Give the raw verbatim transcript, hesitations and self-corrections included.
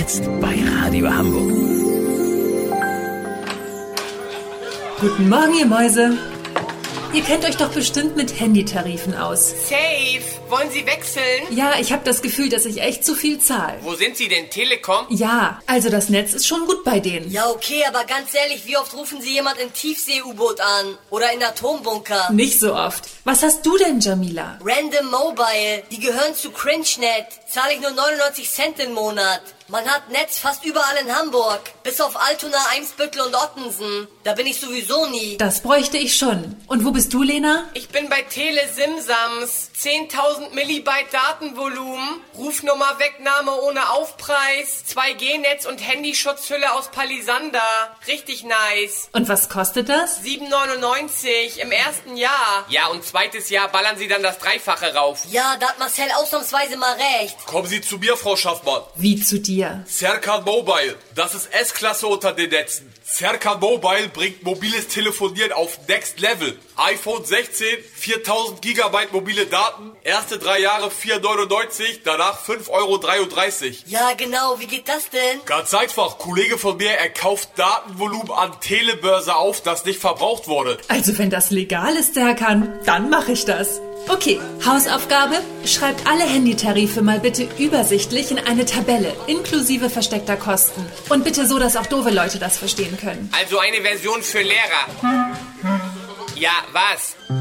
Jetzt bei Radio Hamburg. Guten Morgen, ihr Mäuse. Ihr kennt euch doch bestimmt mit Handytarifen aus. Safe. Wollen Sie wechseln? Ja, ich habe das Gefühl, dass ich echt zu viel zahle. Wo sind Sie denn? Telekom? Ja, also das Netz ist schon gut bei denen. Ja, okay, aber ganz ehrlich, wie oft rufen Sie jemand im Tiefsee-U-Boot an? Oder in Atombunker? Nicht so oft. Was hast du denn, Jamila? Random Mobile. Die gehören zu CringeNet. Zahle ich nur neunundneunzig Cent im Monat. Man hat Netz fast überall in Hamburg. Bis auf Altona, Eimsbüttel und Ottensen. Da bin ich sowieso nie. Das bräuchte ich schon. Und wo bist du, Lena? Ich bin bei Tele Simsams. zehntausend Millibyte Datenvolumen. Rufnummer Wegnahme ohne Aufpreis. zwei G Netz und Handyschutzhülle aus Palisander. Richtig nice. Und was kostet das? sieben neunundneunzig im ersten Jahr. Ja, und zweites Jahr ballern Sie dann das Dreifache rauf. Ja, da hat Marcel ausnahmsweise mal recht. Kommen Sie zu mir, Frau Schaffmann. Wie zu dir? Serkan Mobile, das ist S-Klasse unter den Netzen. Serkan Mobile bringt mobiles Telefonieren auf Next Level. iPhone sechzehn, viertausend Gigabyte mobile Daten, erste drei Jahre vier neunundneunzig, danach fünf dreiunddreißig. Ja, genau, wie geht das denn? Ganz einfach, Kollege von mir, er kauft Datenvolumen an Telebörse auf, das nicht verbraucht wurde. Also wenn das legal ist, Serkan, dann mache ich das. Okay, Hausaufgabe. Schreibt alle Handytarife mal bitte übersichtlich in eine Tabelle, inklusive versteckter Kosten. Und bitte so, dass auch doofe Leute das verstehen können. Also eine Version für Lehrer. Ja, was?